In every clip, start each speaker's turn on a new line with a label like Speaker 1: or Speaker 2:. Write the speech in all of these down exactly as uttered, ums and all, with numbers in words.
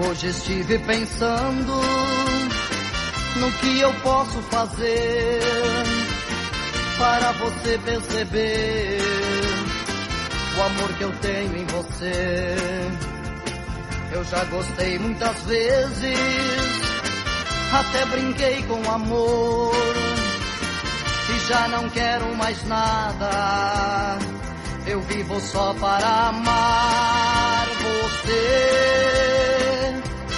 Speaker 1: Hoje estive pensando no que eu posso fazer para você perceber o amor que eu tenho em você. Eu já gostei muitas vezes, até brinquei com amor, e já não quero mais nada. Eu vivo só para amar você.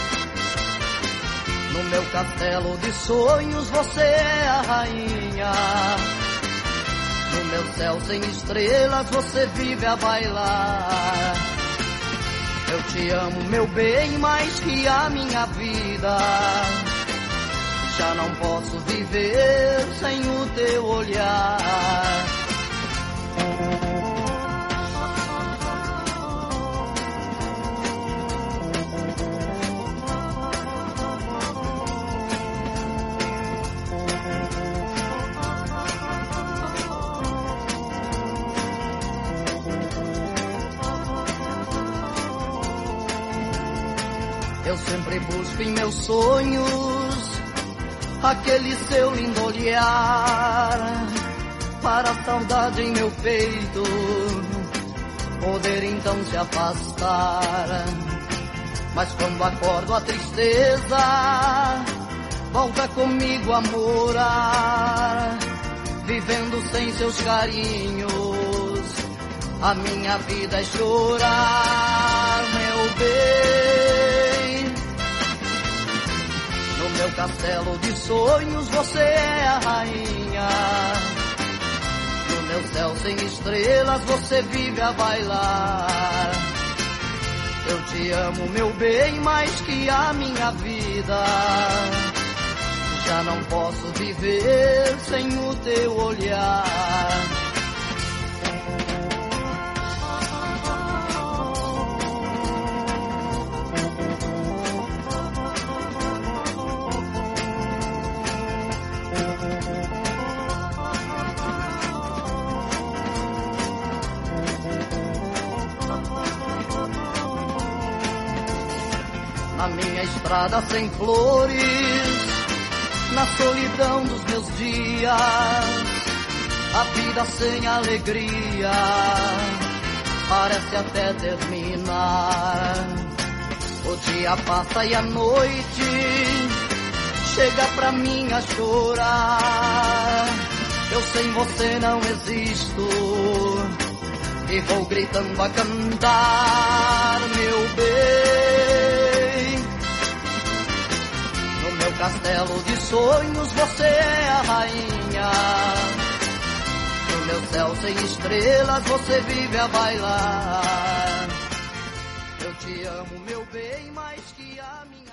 Speaker 1: No meu castelo de sonhos você é a rainha. No meu céu sem estrelas você vive a bailar. Eu te amo, meu bem, mais que a minha vida. Já não posso viver sem o teu olhar. Eu sempre busco em meus sonhos aquele seu lindo olhar, para a saudade em meu peito poder então se afastar. Mas quando acordo a tristeza volta comigo a morar, vivendo sem seus carinhos a minha vida é chorar, meu bem. No meu castelo de sonhos você é a rainha. No meu céu sem estrelas você vive a bailar. Eu te amo, meu bem, mais que a minha vida. Já não posso viver sem o teu olhar. Na minha estrada sem flores, na solidão dos meus dias, a vida sem alegria parece até terminar. O dia passa e a noite chega pra mim a chorar. Eu sem você não existo e vou gritando a cantar, meu bem. No meu castelo de sonhos você é a rainha. No meu céu sem estrelas você vive a bailar. Eu te amo, meu bem, mais que a minha